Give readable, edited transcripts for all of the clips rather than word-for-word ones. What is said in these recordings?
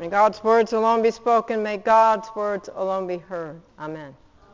May God's words alone be spoken. May God's words alone be heard. Amen.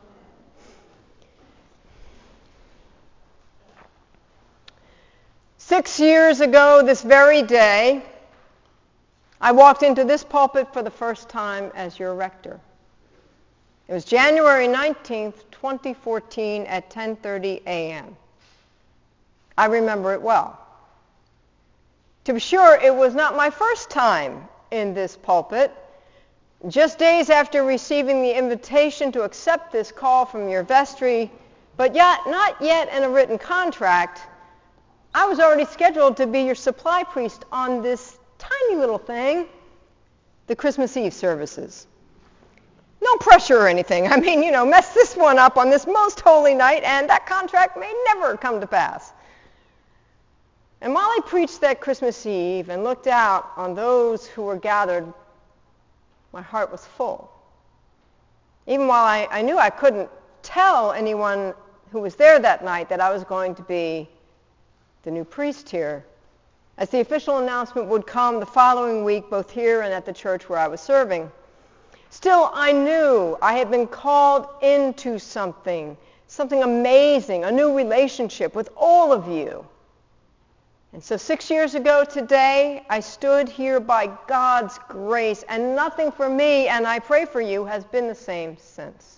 6 years ago this very day, I walked into this pulpit for the first time as your rector. It was January 19th, 2014 at 10:30 a.m. I remember it well. To be sure, it was not my first time in this pulpit. Just days after receiving the invitation to accept this call from your vestry, but yet not yet in a written contract, I was already scheduled to be your supply priest on this tiny little thing, the Christmas Eve services. No pressure or anything. I mean, mess this one up on this most holy night, and that contract may never come to pass. And while I preached that Christmas Eve and looked out on those who were gathered, my heart was full. Even while I knew I couldn't tell anyone who was there that night that I was going to be the new priest here, as the official announcement would come the following week, both here and at the church where I was serving. Still, I knew I had been called into something amazing, a new relationship with all of you. And so 6 years ago today, I stood here by God's grace, and nothing for me, and I pray for you, has been the same since.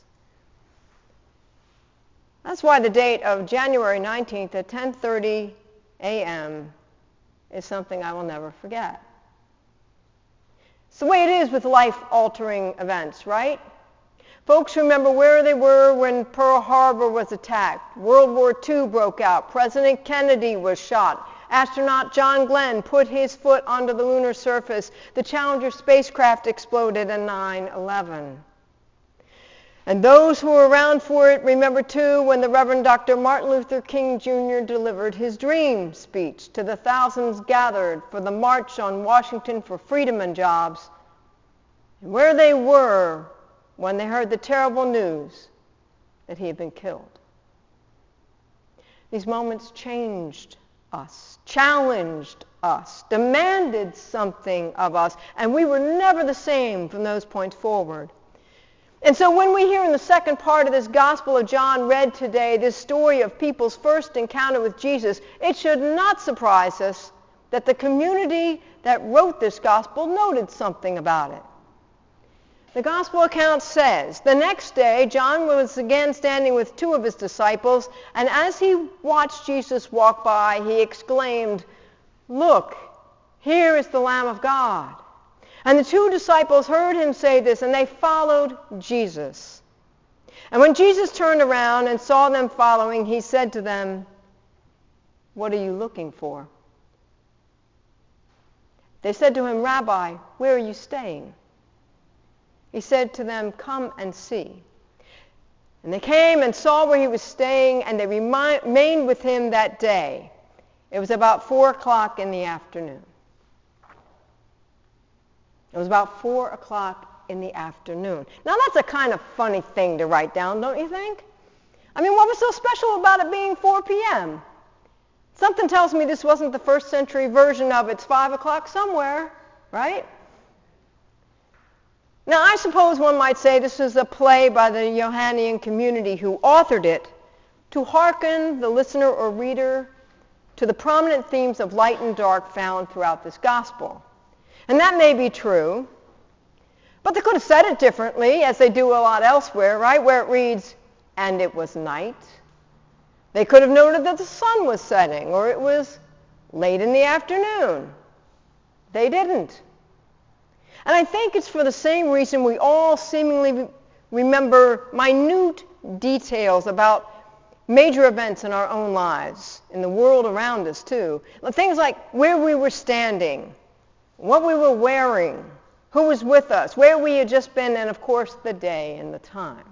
That's why the date of January 19th at 10:30 a.m. is something I will never forget. It's the way it is with life-altering events, right? Folks remember where they were when Pearl Harbor was attacked. World War II broke out. President Kennedy was shot. Astronaut John Glenn put his foot onto the lunar surface. The Challenger spacecraft exploded in 9/11. And those who were around for it remember, too, when the Reverend Dr. Martin Luther King Jr. delivered his dream speech to the thousands gathered for the March on Washington for Freedom and Jobs, and where they were when they heard the terrible news that he had been killed. These moments changed us, challenged us, demanded something of us, and we were never the same from those points forward. And so when we hear in the second part of this Gospel of John read today, this story of people's first encounter with Jesus, it should not surprise us that the community that wrote this Gospel noted something about it. The Gospel account says, the next day John was again standing with two of his disciples, and as he watched Jesus walk by, he exclaimed, "Look, here is the Lamb of God." And the two disciples heard him say this, and they followed Jesus. And when Jesus turned around and saw them following, he said to them, "What are you looking for?" They said to him, "Rabbi, where are you staying?" He said to them, "Come and see." And they came and saw where he was staying, and they remained with him that day. It was about 4 o'clock in the afternoon. It was about 4 o'clock in the afternoon. Now that's a kind of funny thing to write down, don't you think? I mean, what was so special about it being 4 p.m.? Something tells me this wasn't the first century version of it's 5 o'clock somewhere, right? Now I suppose one might say this is a play by the Johannine community who authored it to hearken the listener or reader to the prominent themes of light and dark found throughout this gospel. And that may be true, but they could have said it differently, as they do a lot elsewhere, right, where it reads, "And it was night." They could have noted that the sun was setting, or it was late in the afternoon. They didn't. And I think it's for the same reason we all seemingly remember minute details about major events in our own lives, in the world around us too. Things like where we were standing, what we were wearing, who was with us, where we had just been, and of course the day and the time.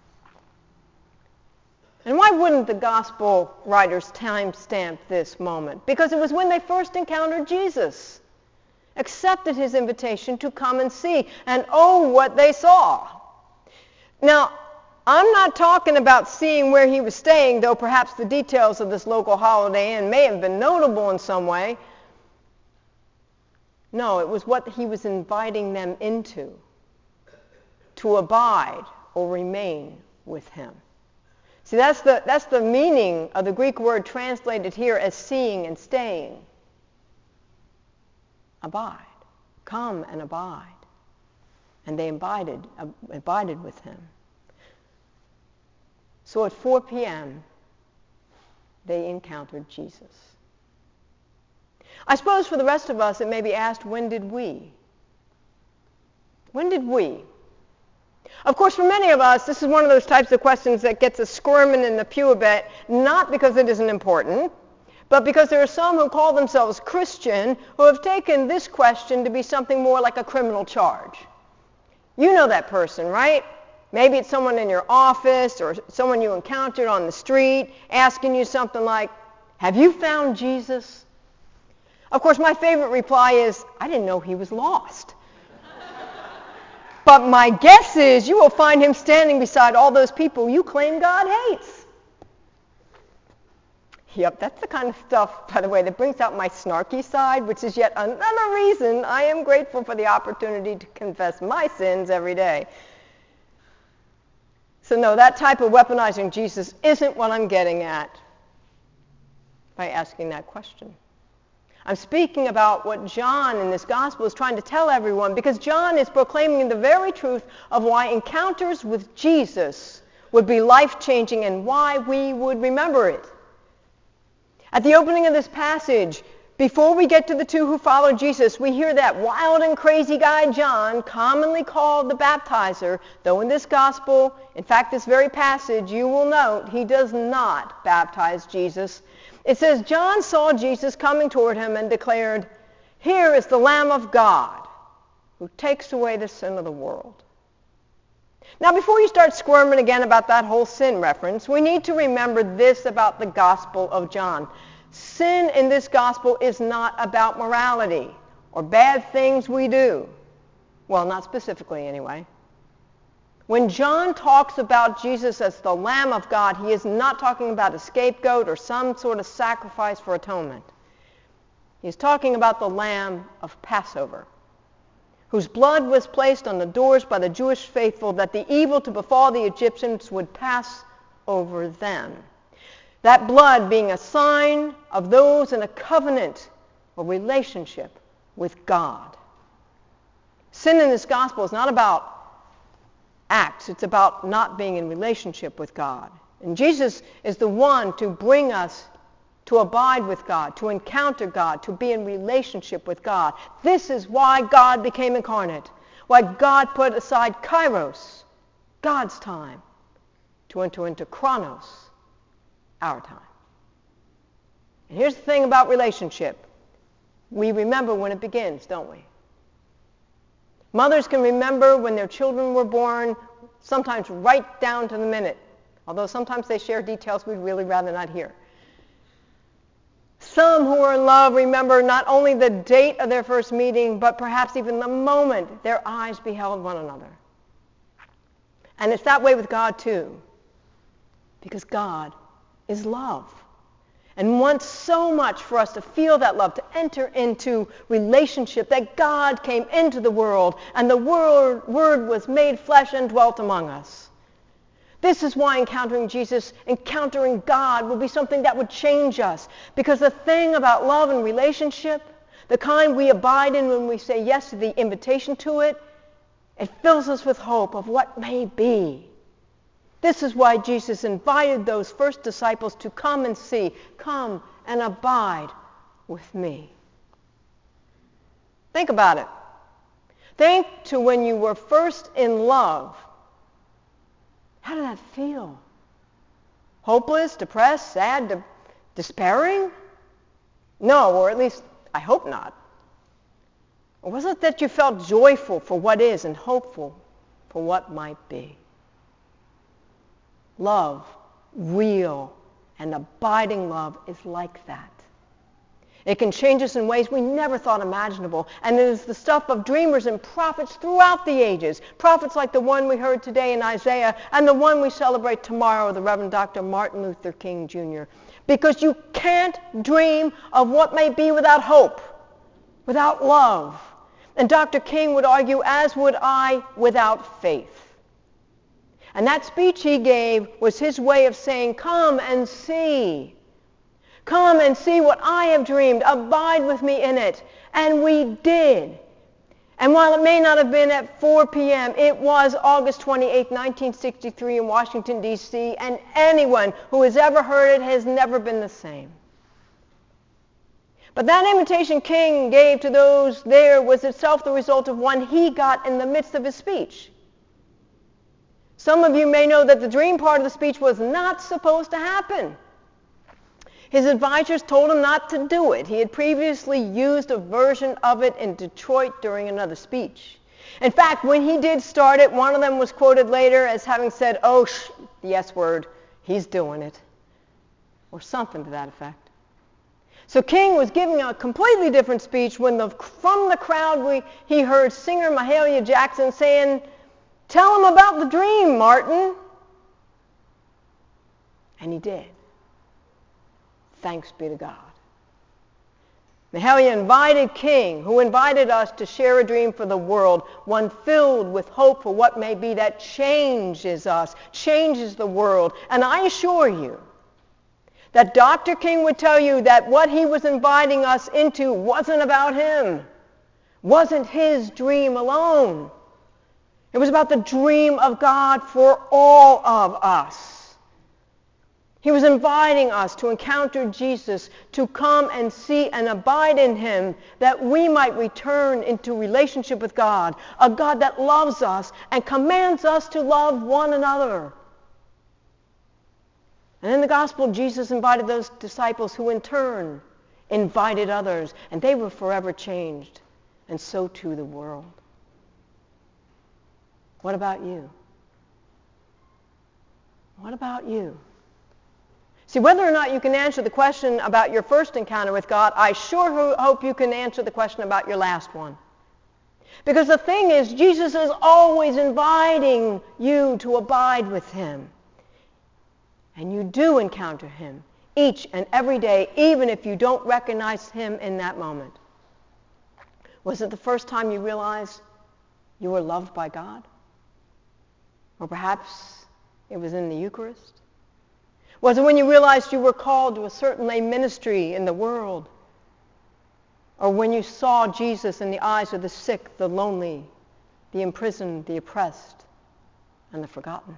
And why wouldn't the gospel writers timestamp this moment? Because it was when they first encountered Jesus, accepted his invitation to come and see, and oh, what they saw. Now, I'm not talking about seeing where he was staying, though perhaps the details of this local Holiday Inn may have been notable in some way. No, it was what he was inviting them into, to abide or remain with him. See, that's the meaning of the Greek word translated here as seeing and staying. Abide. Come and abide. And they abided with him. So at 4 p.m., they encountered Jesus. I suppose for the rest of us, it may be asked, when did we? When did we? Of course, for many of us, this is one of those types of questions that gets us squirming in the pew a bit, not because it isn't important, but because there are some who call themselves Christian who have taken this question to be something more like a criminal charge. You know that person, right? Maybe it's someone in your office or someone you encountered on the street asking you something like, have you found Jesus? Of course, my favorite reply is, I didn't know he was lost. But my guess is you will find him standing beside all those people you claim God hates. Yep, that's the kind of stuff, by the way, that brings out my snarky side, which is yet another reason I am grateful for the opportunity to confess my sins every day. So no, that type of weaponizing Jesus isn't what I'm getting at by asking that question. I'm speaking about what John in this gospel is trying to tell everyone, because John is proclaiming the very truth of why encounters with Jesus would be life-changing and why we would remember it. At the opening of this passage, before we get to the two who followed Jesus, we hear that wild and crazy guy John, commonly called the baptizer, though in this gospel, in fact this very passage, you will note he does not baptize Jesus. It says, John saw Jesus coming toward him and declared, here is the Lamb of God who takes away the sin of the world. Now, before you start squirming again about that whole sin reference, we need to remember this about the Gospel of John. Sin in this gospel is not about morality or bad things we do. Well, not specifically anyway. When John talks about Jesus as the Lamb of God, he is not talking about a scapegoat or some sort of sacrifice for atonement. He's talking about the Lamb of Passover, whose blood was placed on the doors by the Jewish faithful that the evil to befall the Egyptians would pass over them. That blood being a sign of those in a covenant or relationship with God. Sin in this gospel is not about acts. It's about not being in relationship with God. And Jesus is the one to bring us to abide with God, to encounter God, to be in relationship with God. This is why God became incarnate, why God put aside kairos, God's time, to enter into chronos, our time. And here's the thing about relationship. We remember when it begins, don't we? Mothers can remember when their children were born, sometimes right down to the minute, although sometimes they share details we'd really rather not hear. Some who are in love remember not only the date of their first meeting, but perhaps even the moment their eyes beheld one another. And it's that way with God too, because God is love. And wants so much for us to feel that love, to enter into relationship, that God came into the world, and the Word was made flesh and dwelt among us. This is why encountering Jesus, encountering God, will be something that would change us. Because the thing about love and relationship, the kind we abide in when we say yes to the invitation to it, it fills us with hope of what may be. This is why Jesus invited those first disciples to come and see, come and abide with me. Think about it. Think to when you were first in love. How did that feel? Hopeless, depressed, sad, despairing? No, or at least I hope not. Or was it that you felt joyful for what is and hopeful for what might be? Love, real and abiding love, is like that. It can change us in ways we never thought imaginable. And it is the stuff of dreamers and prophets throughout the ages. Prophets like the one we heard today in Isaiah and the one we celebrate tomorrow, the Reverend Dr. Martin Luther King Jr. Because you can't dream of what may be without hope, without love. And Dr. King would argue, as would I, without faith. And that speech he gave was his way of saying, come and see. Come and see what I have dreamed. Abide with me in it. And we did. And while it may not have been at 4 p.m., it was August 28, 1963 in Washington, D.C., and anyone who has ever heard it has never been the same. But that invitation King gave to those there was itself the result of one he got in the midst of his speech. Some of you may know that the dream part of the speech was not supposed to happen. His advisors told him not to do it. He had previously used a version of it in Detroit during another speech. In fact, when he did start it, one of them was quoted later as having said, oh, the S word, he's doing it, or something to that effect. So King was giving a completely different speech when from the crowd he heard singer Mahalia Jackson saying, tell him about the dream, Martin. And he did. Thanks be to God. Mahalia invited King, who invited us to share a dream for the world, one filled with hope for what may be that changes us, changes the world. And I assure you that Dr. King would tell you that what he was inviting us into wasn't about him, wasn't his dream alone. It was about the dream of God for all of us. He was inviting us to encounter Jesus, to come and see and abide in him, that we might return into relationship with God, a God that loves us and commands us to love one another. And in the gospel, Jesus invited those disciples who in turn invited others, and they were forever changed, and so too the world. What about you? What about you? See, whether or not you can answer the question about your first encounter with God, I sure hope you can answer the question about your last one. Because the thing is, Jesus is always inviting you to abide with him. And you do encounter him each and every day, even if you don't recognize him in that moment. Was it the first time you realized you were loved by God? Or perhaps it was in the Eucharist? Was it when you realized you were called to a certain lay ministry in the world? Or when you saw Jesus in the eyes of the sick, the lonely, the imprisoned, the oppressed, and the forgotten?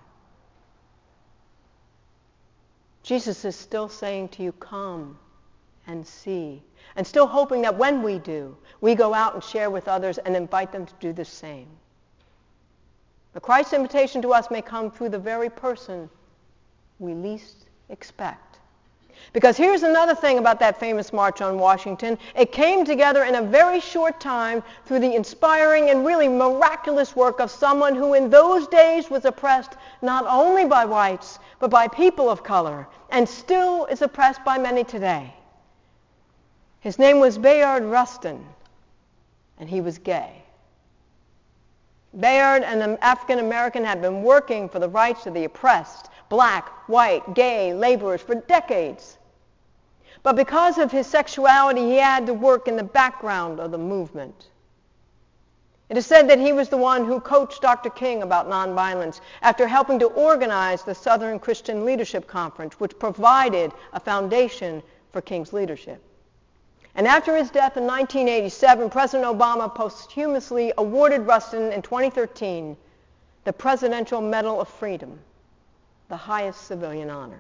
Jesus is still saying to you, come and see, and still hoping that when we do, we go out and share with others and invite them to do the same. But Christ's invitation to us may come through the very person we least expect. Because here's another thing about that famous March on Washington. It came together in a very short time through the inspiring and really miraculous work of someone who in those days was oppressed not only by whites, but by people of color, and still is oppressed by many today. His name was Bayard Rustin, and he was gay. Bayard, an African American, had been working for the rights of the oppressed, black, white, gay laborers for decades. But because of his sexuality, he had to work in the background of the movement. It is said that he was the one who coached Dr. King about nonviolence after helping to organize the Southern Christian Leadership Conference, which provided a foundation for King's leadership. And after his death in 1987, President Obama posthumously awarded Rustin in 2013 the Presidential Medal of Freedom, the highest civilian honor.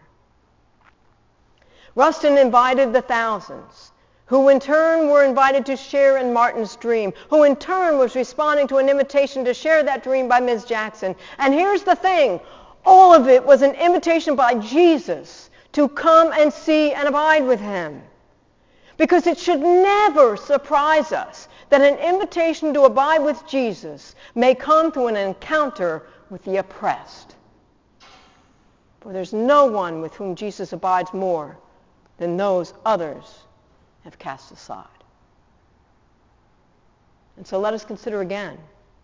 Rustin invited the thousands, who in turn were invited to share in Martin's dream, who in turn was responding to an invitation to share that dream by Ms. Jackson. And here's the thing, all of it was an invitation by Jesus to come and see and abide with him. Because it should never surprise us that an invitation to abide with Jesus may come through an encounter with the oppressed. For there's no one with whom Jesus abides more than those others have cast aside. And so let us consider again,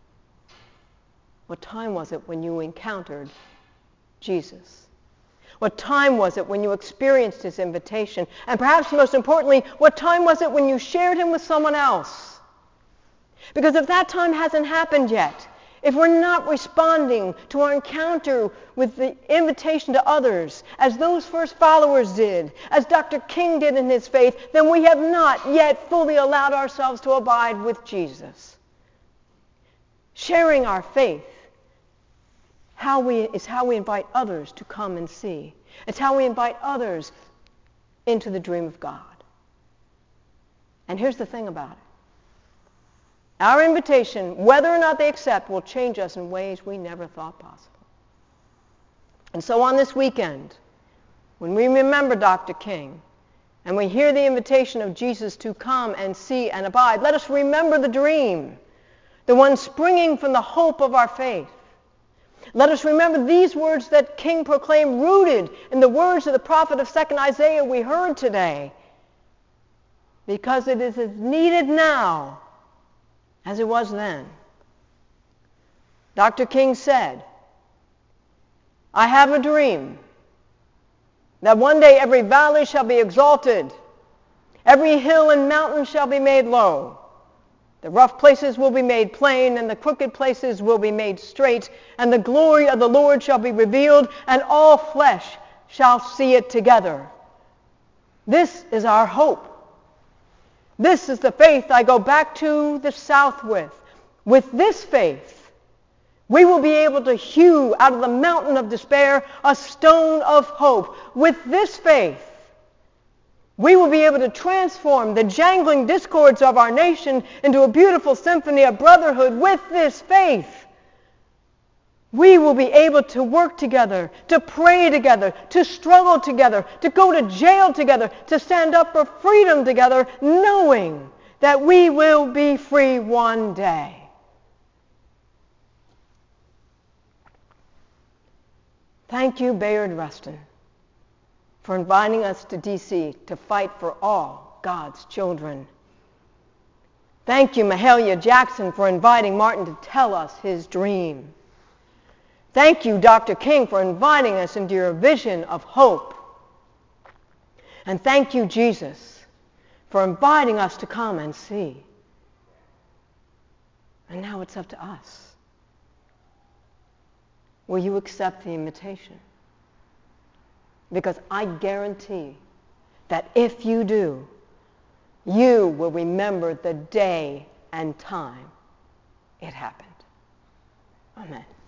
what time was it when you encountered Jesus? What time was it when you experienced his invitation? And perhaps most importantly, what time was it when you shared him with someone else? Because if that time hasn't happened yet, if we're not responding to our encounter with the invitation to others, as those first followers did, as Dr. King did in his faith, then we have not yet fully allowed ourselves to abide with Jesus. Sharing our faith is how we invite others to come and see. It's how we invite others into the dream of God. And here's the thing about it. Our invitation, whether or not they accept, will change us in ways we never thought possible. And so on this weekend, when we remember Dr. King, and we hear the invitation of Jesus to come and see and abide, let us remember the dream, the one springing from the hope of our faith. Let us remember these words that King proclaimed, rooted in the words of the prophet of 2nd Isaiah we heard today, because it is as needed now as it was then. Dr. King said, I have a dream that one day every valley shall be exalted, every hill and mountain shall be made low, the rough places will be made plain, and the crooked places will be made straight, and the glory of the Lord shall be revealed, and all flesh shall see it together. This is our hope. This is the faith I go back to the South with. With this faith, we will be able to hew out of the mountain of despair a stone of hope. With this faith, we will be able to transform the jangling discords of our nation into a beautiful symphony of brotherhood. With this faith, we will be able to work together, to pray together, to struggle together, to go to jail together, to stand up for freedom together, knowing that we will be free one day. Thank you, Bayard Rustin, for inviting us to D.C. to fight for all God's children. Thank you, Mahalia Jackson, for inviting Martin to tell us his dream. Thank you, Dr. King, for inviting us into your vision of hope. And thank you, Jesus, for inviting us to come and see. And now it's up to us. Will you accept the invitation? Because I guarantee that if you do, you will remember the day and time it happened. Amen.